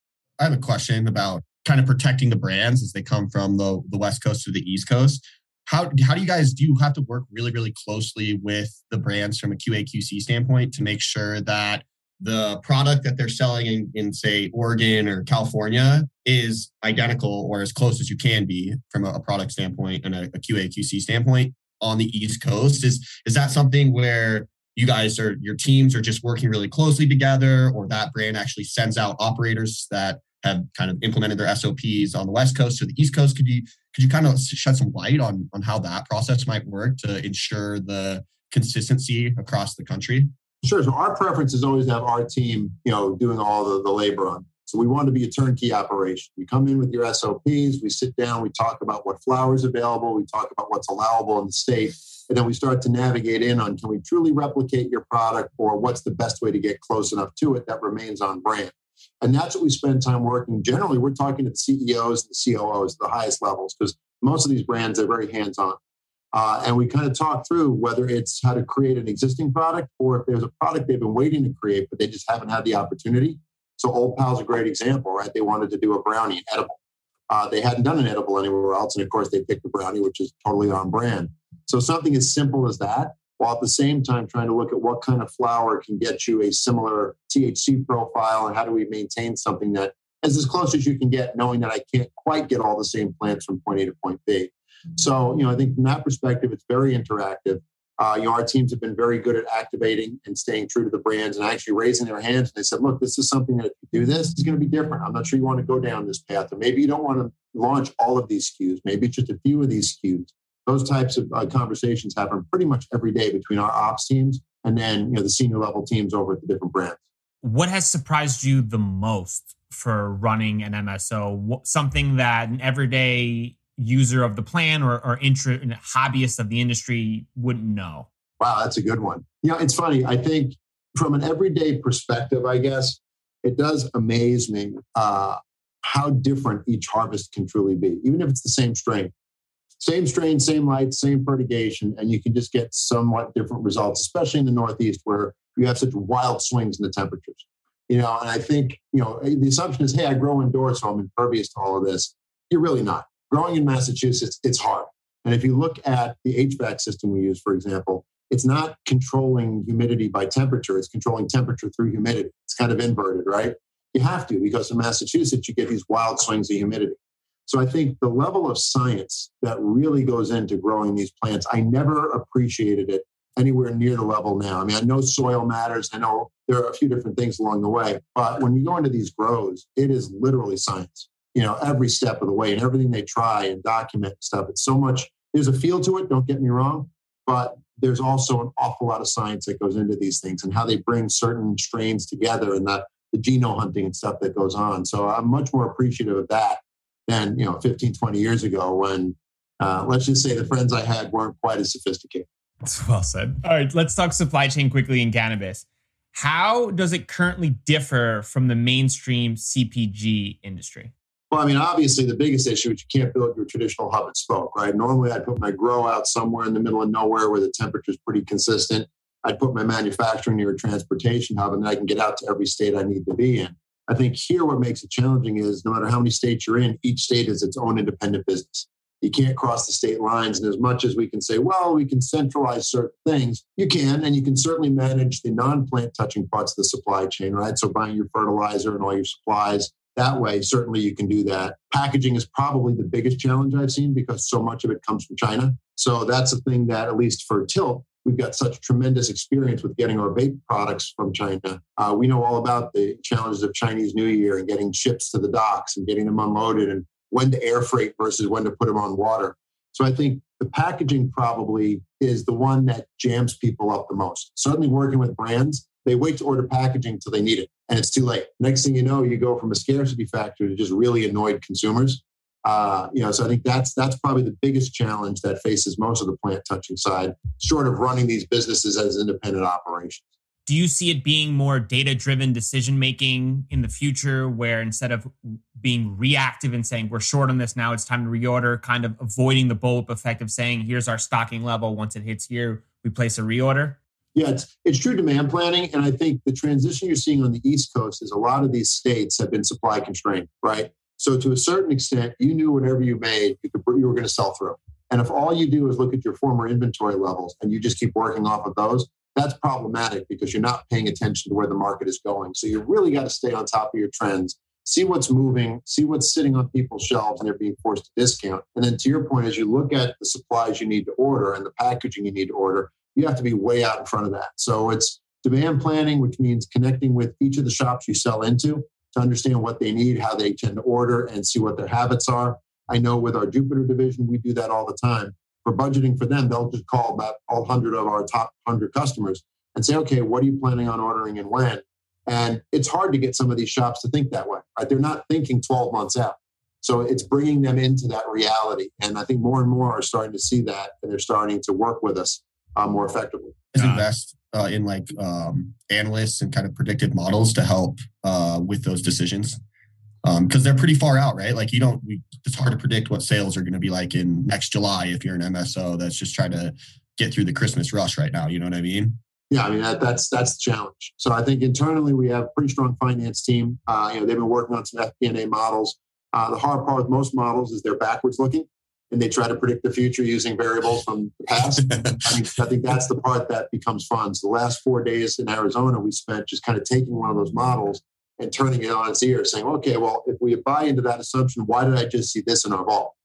I have a question about kind of protecting the brands as they come from the, the West Coast to the East Coast. How, how do you guys, do you have to work really, really closely with the brands from a Q A Q C standpoint to make sure that the product that they're selling in, in say, Oregon or California is identical or as close as you can be from a, a product standpoint and a, a Q A Q C standpoint on the East Coast? Is, is that something where you guys are, your teams are just working really closely together, or that brand actually sends out operators that have kind of implemented their S O Ps on the West Coast or the East Coast? Could you could you kind of shed some light on, on how that process might work to ensure the consistency across the country? Sure. So our preference is always to have our team, you know, doing all the, the labor on. So we want to be a turnkey operation. You come in with your S O Ps, we sit down, we talk about what flower is available, we talk about what's allowable in the state, and then we start to navigate in on, can we truly replicate your product, or what's the best way to get close enough to it that remains on brand? And that's what we spend time working. Generally, we're talking to the C E Os and the C O Os, the highest levels, because most of these brands are very hands-on. Uh, and we kind of talk through whether it's how to create an existing product or if there's a product they've been waiting to create, but they just haven't had the opportunity. So Old Pal's a great example, right? They wanted to do a brownie, an edible. Uh, they hadn't done an edible anywhere else. And of course, they picked the brownie, which is totally on brand. So something as simple as that, while at the same time trying to look at what kind of flower can get you a similar T H C profile and how do we maintain something that is as close as you can get, knowing that I can't quite get all the same plants from point A to point B. So, you know, I think from that perspective, it's very interactive. Uh, you know, our teams have been very good at activating and staying true to the brands and actually raising their hands. And they said, look, this is something that if you do this, it's going to be different. I'm not sure you want to go down this path. Or maybe you don't want to launch all of these S K Us. Maybe it's just a few of these S K Us. Those types of uh, conversations happen pretty much every day between our ops teams and then, you know, the senior level teams over at the different brands. What has surprised you the most for running an M S O? What, something that an everyday user of the plan or, or intra, hobbyist of the industry wouldn't know? Wow, that's a good one. You know, it's funny. I think from an everyday perspective, I guess, it does amaze me uh, how different each harvest can truly be, even if it's the same strain. Same strain, same light, same fertigation, and you can just get somewhat different results, especially in the Northeast where you have such wild swings in the temperatures. You know, and I think, you know, the assumption is, hey, I grow indoors, so I'm impervious to all of this. You're really not. Growing in Massachusetts, it's hard. And if you look at the H V A C system we use, for example, it's not controlling humidity by temperature. It's controlling temperature through humidity. It's kind of inverted, right? You have to, because in Massachusetts, you get these wild swings of humidity. So I think the level of science that really goes into growing these plants, I never appreciated it anywhere near the level now. I mean, I know soil matters. I know there are a few different things along the way. But when you go into these grows, it is literally science. You know, every step of the way and everything they try and document and stuff. It's so much, there's a feel to it, don't get me wrong, but there's also an awful lot of science that goes into these things and how they bring certain strains together and the, the genome hunting and stuff that goes on. So I'm much more appreciative of that than, you know, fifteen, twenty years ago when, uh, let's just say the friends I had weren't quite as sophisticated. That's well said. All right, let's talk supply chain quickly in cannabis. How does it currently differ from the mainstream C P G industry? Well, I mean, obviously the biggest issue is you can't build your traditional hub and spoke, right? Normally I'd put my grow out somewhere in the middle of nowhere where the temperature is pretty consistent. I'd put my manufacturing near a transportation hub and then I can get out to every state I need to be in. I think here what makes it challenging is no matter how many states you're in, each state is its own independent business. You can't cross the state lines. And as much as we can say, well, we can centralize certain things, you can, and you can certainly manage the non-plant touching parts of the supply chain, right? So buying your fertilizer and all your supplies, that way, certainly you can do that. Packaging is probably the biggest challenge I've seen because so much of it comes from China. So that's a thing that, at least for Tilt, we've got such tremendous experience with getting our vape products from China. Uh, we know all about the challenges of Chinese New Year and getting ships to the docks and getting them unloaded and when to air freight versus when to put them on water. So I think the packaging probably is the one that jams people up the most. Certainly working with brands, they wait to order packaging until they need it, and it's too late. Next thing you know, you go from a scarcity factor to just really annoyed consumers. Uh, you know, so I think that's that's probably the biggest challenge that faces most of the plant touching side, short of running these businesses as independent operations. Do you see it being more data-driven decision-making in the future where instead of being reactive and saying, we're short on this now, it's time to reorder, kind of avoiding the bullwhip effect of saying, here's our stocking level. Once it hits here, we place a reorder? Yeah, it's, it's true demand planning. And I think the transition you're seeing on the East Coast is a lot of these states have been supply constrained, right? So to a certain extent, you knew whatever you made, you, could, you were going to sell through. And if all you do is look at your former inventory levels and you just keep working off of those, that's problematic because you're not paying attention to where the market is going. So you really got to stay on top of your trends, see what's moving, see what's sitting on people's shelves and they're being forced to discount. And then to your point, as you look at the supplies you need to order and the packaging you need to order, you have to be way out in front of that. So it's demand planning, which means connecting with each of the shops you sell into to understand what they need, how they tend to order, and see what their habits are. I know with our Jupiter division, we do that all the time. For budgeting for them, they'll just call about all one hundred of our top one hundred customers and say, okay, what are you planning on ordering and when? And it's hard to get some of these shops to think that way, right? They're not thinking twelve months out. So it's bringing them into that reality. And I think more and more are starting to see that, and they're starting to work with us uh, more effectively. Is invest uh, in like um, analysts and kind of predictive models to help uh, with those decisions. Because um, they're pretty far out, right? Like you don't, we, it's hard to predict what sales are going to be like in next July if you're an M S O that's just trying to get through the Christmas rush right now. You know what I mean? Yeah, I mean, that, that's that's the challenge. So I think internally we have a pretty strong finance team. Uh, you know, they've been working on some F P and A models. Uh, the hard part with most models is they're backwards looking and they try to predict the future using variables from the past. I mean, I think that's the part that becomes fun. So the last four days in Arizona, we spent just kind of taking one of those models and turning it on its ear, saying, okay, well, if we buy into that assumption, why did I just see this in our vault?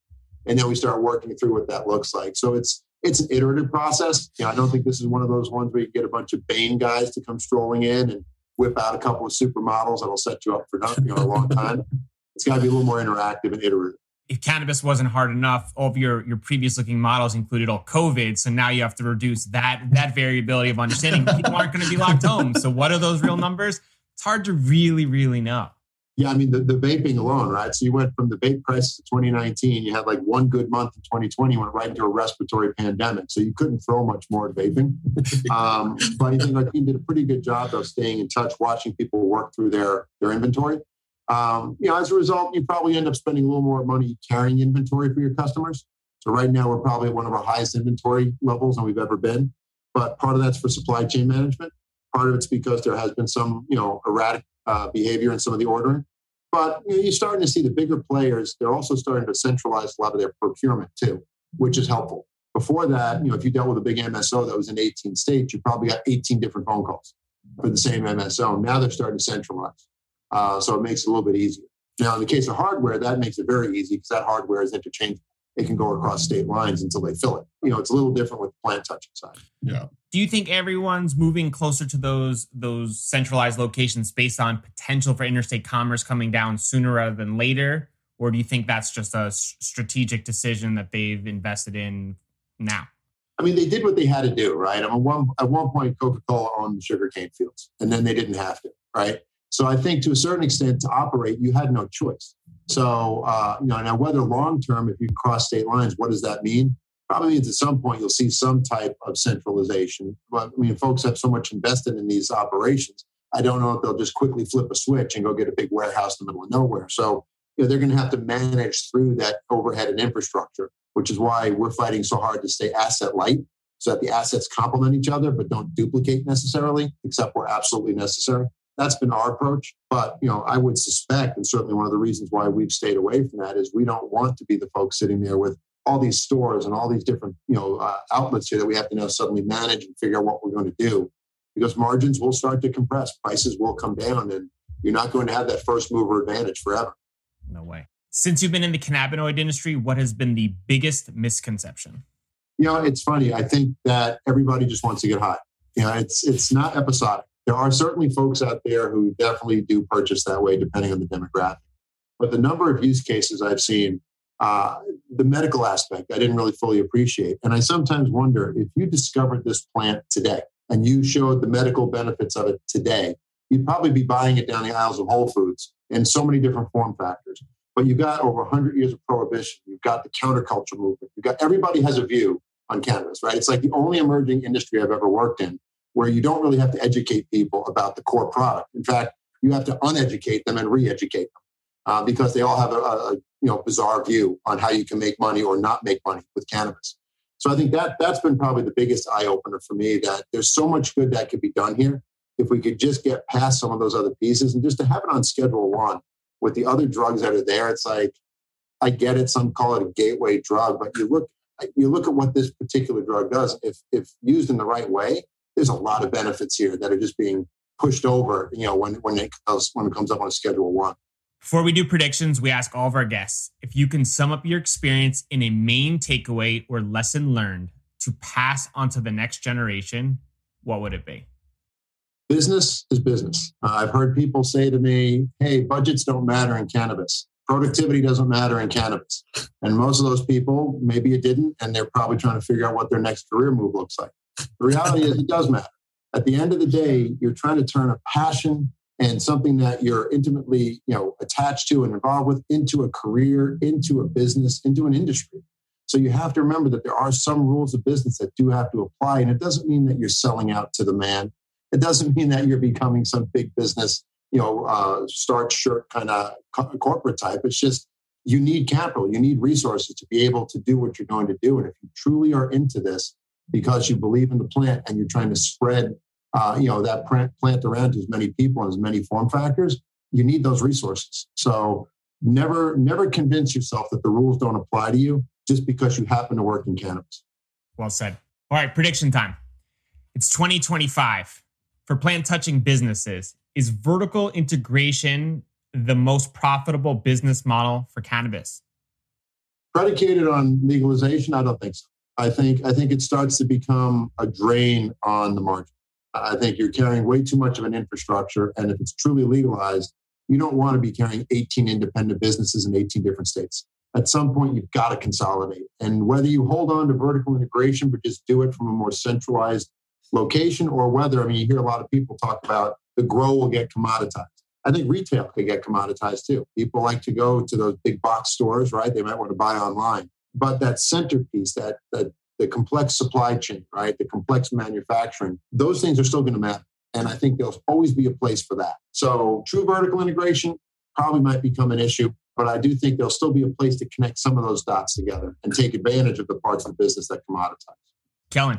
And then we start working through what that looks like. So it's it's an iterative process. You know, I don't think this is one of those ones where you get a bunch of Bain guys to come strolling in and whip out a couple of supermodels that'll set you up for you know, a long time. It's got to be a little more interactive and iterative. If cannabis wasn't hard enough, all of your, your previous looking models included all COVID. So now you have to reduce that, that variability of understanding. People aren't going to be locked home. So what are those real numbers? It's hard to really, really know. Yeah, I mean, the, the vaping alone, right? So you went from the vape crisis to twenty nineteen. You had like one good month in twenty twenty, went right into a respiratory pandemic. So you couldn't throw much more at vaping. Um, but I think our team did a pretty good job of staying in touch, watching people work through their, their inventory. Um, you know, as a result, you probably end up spending a little more money carrying inventory for your customers. So right now, we're probably at one of our highest inventory levels than we've ever been. But part of that's for supply chain management. Part of it's because there has been some, you know, erratic uh, behavior in some of the ordering. But you know, you're starting to see the bigger players, they're also starting to centralize a lot of their procurement too, which is helpful. Before that, you know, if you dealt with a big M S O that was in eighteen states, you probably got eighteen different phone calls for the same M S O. Now they're starting to centralize. Uh, so it makes it a little bit easier. Now, in the case of hardware, that makes it very easy because that hardware is interchangeable. It can go across state lines until they fill it. You know, it's a little different with the plant touching side. Yeah. Do you think everyone's moving closer to those those centralized locations based on potential for interstate commerce coming down sooner rather than later? Or do you think that's just a strategic decision that they've invested in now? I mean, they did what they had to do, right? I mean, one, at one point, Coca-Cola owned the sugarcane fields, and then they didn't have to, right? So I think to a certain extent, to operate, you had no choice. So, uh, you know, now whether long-term, if you cross state lines, what does that mean? Probably means at some point you'll see some type of centralization. But I mean, folks have so much invested in these operations. I don't know if they'll just quickly flip a switch and go get a big warehouse in the middle of nowhere. So, you know, they're going to have to manage through that overhead and infrastructure, which is why we're fighting so hard to stay asset light so that the assets complement each other, but don't duplicate necessarily, except where absolutely necessary. That's been our approach. But, you know, I would suspect, and certainly one of the reasons why we've stayed away from that is we don't want to be the folks sitting there with all these stores and all these different, you know, uh, outlets here that we have to now suddenly manage and figure out what we're going to do, because margins will start to compress, prices will come down, and you're not going to have that first mover advantage forever. No way. Since you've been in the cannabinoid industry, what has been the biggest misconception? You know, it's funny. I think that everybody just wants to get high. You know, it's it's not episodic. There are certainly folks out there who definitely do purchase that way, depending on the demographic. But the number of use cases I've seen, uh, the medical aspect, I didn't really fully appreciate. And I sometimes wonder if you discovered this plant today and you showed the medical benefits of it today, you'd probably be buying it down the aisles of Whole Foods in so many different form factors. But you've got over one hundred years of prohibition. You've got the counterculture movement. You've got everybody has a view on cannabis, right? It's like the only emerging industry I've ever worked in where you don't really have to educate people about the core product. In fact, you have to uneducate them and re-educate them uh, because they all have a, a you know bizarre view on how you can make money or not make money with cannabis. So I think that that's been probably the biggest eye-opener for me, that there's so much good that could be done here if we could just get past some of those other pieces and just to have it on Schedule One with the other drugs that are there. It's like, I get it, some call it a gateway drug, but you look you look at what this particular drug does. If if used in the right way, there's a lot of benefits here that are just being pushed over, you know, when, when, it, comes, when it comes up on Schedule One. Before we do predictions, we ask all of our guests, if you can sum up your experience in a main takeaway or lesson learned to pass on to the next generation, what would it be? Business is business. Uh, I've heard people say to me, hey, budgets don't matter in cannabis. Productivity doesn't matter in cannabis. And most of those people, maybe it didn't, and they're probably trying to figure out what their next career move looks like. The reality is it does matter. At the end of the day, you're trying to turn a passion and something that you're intimately, you know, attached to and involved with into a career, into a business, into an industry. So you have to remember that there are some rules of business that do have to apply. And it doesn't mean that you're selling out to the man. It doesn't mean that you're becoming some big business, you know, uh, starch shirt kind of co- corporate type. It's just you need capital, you need resources to be able to do what you're going to do. And if you truly are into this, because you believe in the plant and you're trying to spread, uh, you know, that plant around to as many people and as many form factors, you need those resources. So never, never convince yourself that the rules don't apply to you just because you happen to work in cannabis. Well said. All right, prediction time. It's twenty twenty-five. For plant touching businesses, is vertical integration the most profitable business model for cannabis? Predicated on legalization, I don't think so. I think I think it starts to become a drain on the margin. I think you're carrying way too much of an infrastructure, and if it's truly legalized, you don't want to be carrying eighteen independent businesses in eighteen different states. At some point, you've got to consolidate. And whether you hold on to vertical integration, but just do it from a more centralized location, or whether, I mean, you hear a lot of people talk about the grow will get commoditized. I think retail could get commoditized too. People like to go to those big box stores, right? They might want to buy online. But that centerpiece, that, that the complex supply chain, right? The complex manufacturing, those things are still going to matter. And I think there'll always be a place for that. So true vertical integration probably might become an issue, but I do think there'll still be a place to connect some of those dots together and take advantage of the parts of the business that commoditize. Kellen.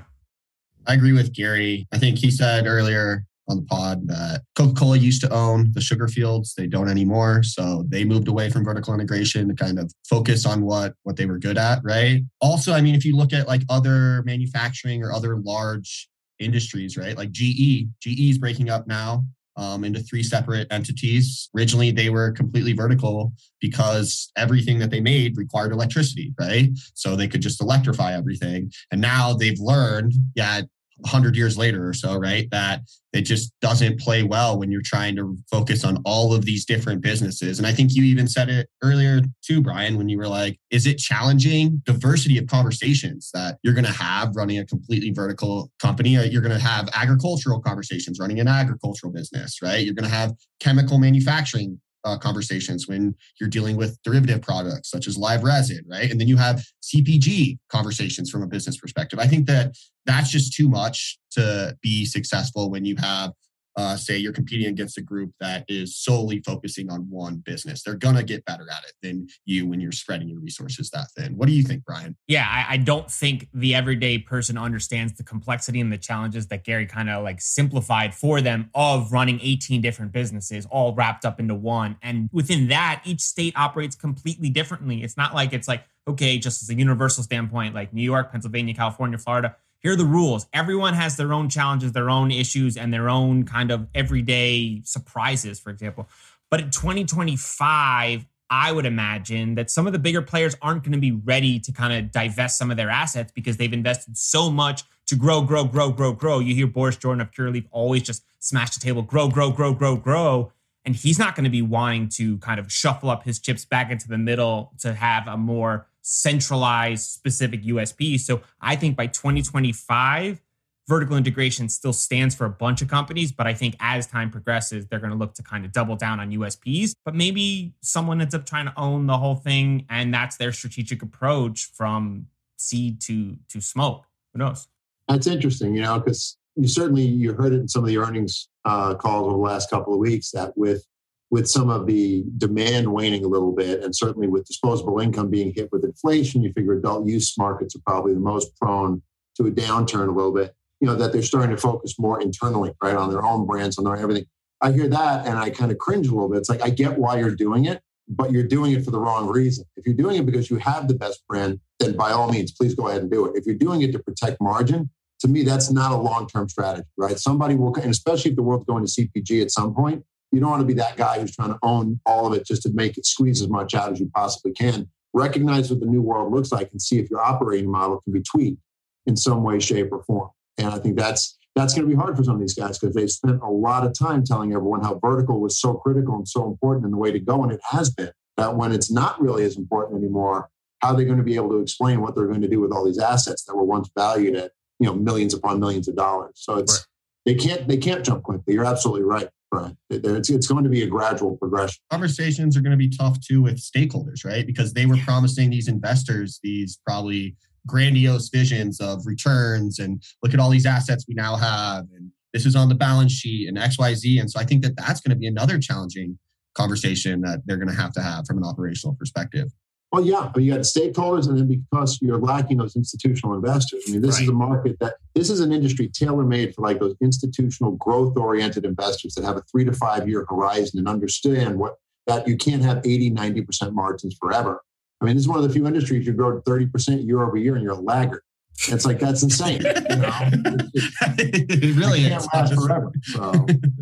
I agree with Gary. I think he said earlier on the pod that Coca-Cola used to own the sugar fields. They don't anymore. So they moved away from vertical integration to kind of focus on what, what they were good at, right? Also, I mean, if you look at like other manufacturing or other large industries, right? Like G E, G E is breaking up now um, into three separate entities. Originally, they were completely vertical because everything that they made required electricity, right? So they could just electrify everything. And now they've learned, yeah, one hundred years later or so, right, that it just doesn't play well when you're trying to focus on all of these different businesses. And I think you even said it earlier too, Brian, when you were like, is it challenging diversity of conversations that you're going to have running a completely vertical company? You're going to have agricultural conversations running an agricultural business, right? You're going to have chemical manufacturing Uh, conversations when you're dealing with derivative products such as live resin, right? And then you have C P G conversations from a business perspective. I think that that's just too much to be successful when you have, uh, say, you're competing against a group that is solely focusing on one business. They're going to get better at it than you when you're spreading your resources that thin. What do you think, Brian? Yeah, I, I don't think the everyday person understands the complexity and the challenges that Gary kind of like simplified for them of running eighteen different businesses all wrapped up into one. And within that, each state operates completely differently. It's not like it's like, okay, just as a universal standpoint, like New York, Pennsylvania, California, Florida, here are the rules. Everyone has their own challenges, their own issues, and their own kind of everyday surprises, for example. But in twenty twenty-five, I would imagine that some of the bigger players aren't going to be ready to kind of divest some of their assets because they've invested so much to grow, grow, grow, grow, grow. You hear Boris Jordan of Curaleaf always just smash the table, grow, grow, grow, grow, grow. And he's not going to be wanting to kind of shuffle up his chips back into the middle to have a more centralized specific U S P. So I think by twenty twenty-five, vertical integration still stands for a bunch of companies, but I think as time progresses, they're going to look to kind of double down on U S Ps. But maybe someone ends up trying to own the whole thing, and that's their strategic approach from seed to to smoke. Who knows? That's interesting, you know, because you certainly, you heard it in some of the earnings uh, calls over the last couple of weeks that with with some of the demand waning a little bit, and certainly with disposable income being hit with inflation, you figure adult use markets are probably the most prone to a downturn a little bit, you know, that they're starting to focus more internally, right, on their own brands, on their everything. I hear that and I kind of cringe a little bit. It's like, I get why you're doing it, but you're doing it for the wrong reason. If you're doing it because you have the best brand, then by all means, please go ahead and do it. If you're doing it to protect margin, to me, that's not a long-term strategy, right? Somebody will, and especially if the world's going to C P G at some point, you don't want to be that guy who's trying to own all of it just to make it squeeze as much out as you possibly can. Recognize what the new world looks like and see if your operating model can be tweaked in some way, shape, or form. And I think that's that's going to be hard for some of these guys because they've spent a lot of time telling everyone how vertical was so critical and so important and the way to go, and it has been. That when it's not really as important anymore, how are they going to be able to explain what they're going to do with all these assets that were once valued at, you know, millions upon millions of dollars? So it's right. they can't they can't jump quickly. You're absolutely right. Right. It's, it's going to be a gradual progression. Conversations are going to be tough too with stakeholders, right? Because they were promising these investors these probably grandiose visions of returns and look at all these assets we now have. And this is on the balance sheet and X, Y, Z. And so I think that that's going to be another challenging conversation that they're going to have to have from an operational perspective. Well, yeah, but you got stakeholders, and then because you're lacking those institutional investors. I mean, this right. is a market that, this is an industry tailor-made for like those institutional growth-oriented investors that have a three to five year horizon and understand what that you can't have eighty, ninety percent margins forever. I mean, this is one of the few industries you grow thirty percent year over year and you're a laggard. It's like, that's insane. You know? It's just, it really can't is. last forever. So.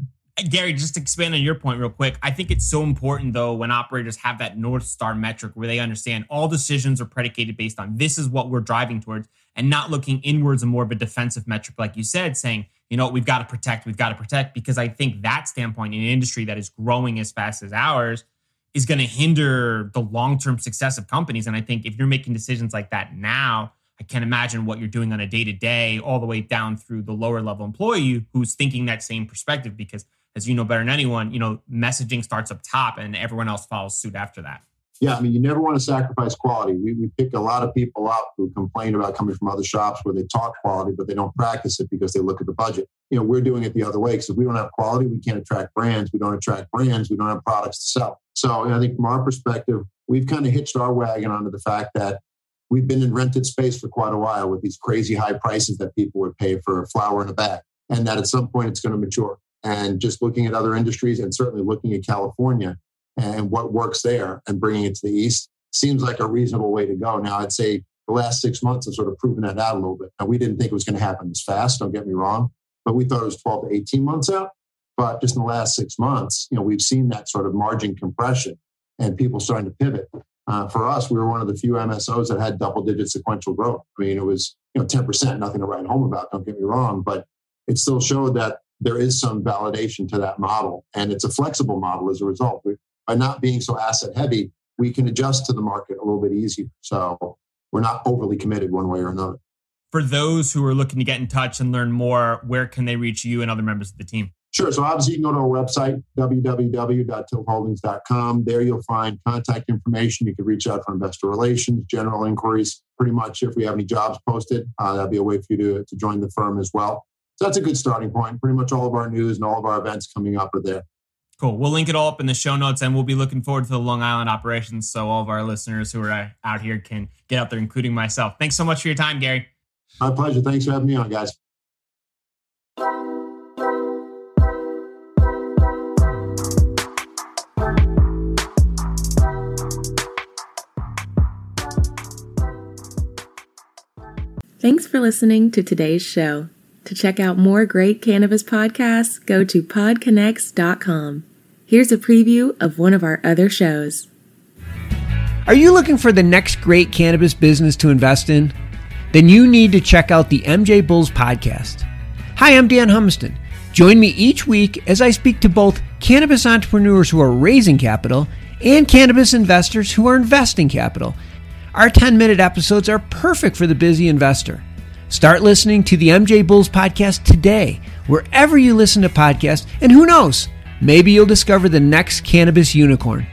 Gary, just to expand on your point real quick, I think it's so important, though, when operators have that North Star metric where they understand all decisions are predicated based on this is what we're driving towards and not looking inwards and more of a defensive metric, like you said, saying, you know, we've got to protect, we've got to protect, because I think that standpoint in an industry that is growing as fast as ours is going to hinder the long-term success of companies. And I think if you're making decisions like that now, I can't imagine what you're doing on a day-to-day all the way down through the lower level employee who's thinking that same perspective, because as you know better than anyone, you know, messaging starts up top and everyone else follows suit after that. Yeah, I mean, you never want to sacrifice quality. We, we pick a lot of people up who complain about coming from other shops where they talk quality, but they don't practice it because they look at the budget. You know, we're doing it the other way because if we don't have quality, we can't attract brands. We don't attract brands. We don't have products to sell. So I think from our perspective, we've kind of hitched our wagon onto the fact that we've been in rented space for quite a while with these crazy high prices that people would pay for a flower in a bag, and that at some point it's going to mature. And just looking at other industries and certainly looking at California and what works there and bringing it to the East seems like a reasonable way to go. Now, I'd say the last six months have sort of proven that out a little bit. Now, we didn't think it was going to happen this fast, don't get me wrong, but we thought it was twelve to eighteen months out. But just in the last six months, you know, we've seen that sort of margin compression and people starting to pivot. Uh, for us, we were one of the few M S Os that had double-digit sequential growth. I mean, it was, you know, ten percent, nothing to write home about, don't get me wrong, but it still showed that there is some validation to that model. And it's a flexible model as a result. We, by not being so asset heavy, we can adjust to the market a little bit easier. So we're not overly committed one way or another. For those who are looking to get in touch and learn more, where can they reach you and other members of the team? Sure. So obviously you can go to our website, w w w dot tilt holdings dot com. There you'll find contact information. You can reach out for investor relations, general inquiries. Pretty much if we have any jobs posted, uh, that'll be a way for you to, to join the firm as well. So that's a good starting point. Pretty much all of our news and all of our events coming up are there. Cool. We'll link it all up in the show notes, and we'll be looking forward to the Long Island operations so all of our listeners who are out here can get out there, including myself. Thanks so much for your time, Gary. My pleasure. Thanks for having me on, guys. Thanks for listening to today's show. To check out more great cannabis podcasts, go to pod connects dot com. Here's a preview of one of our other shows. Are you looking for the next great cannabis business to invest in? Then you need to check out the M J Bulls podcast. Hi, I'm Dan Humiston. Join me each week as I speak to both cannabis entrepreneurs who are raising capital and cannabis investors who are investing capital. Our ten-minute episodes are perfect for the busy investor. Start listening to the M J Bulls podcast today, wherever you listen to podcasts, and who knows, maybe you'll discover the next cannabis unicorn.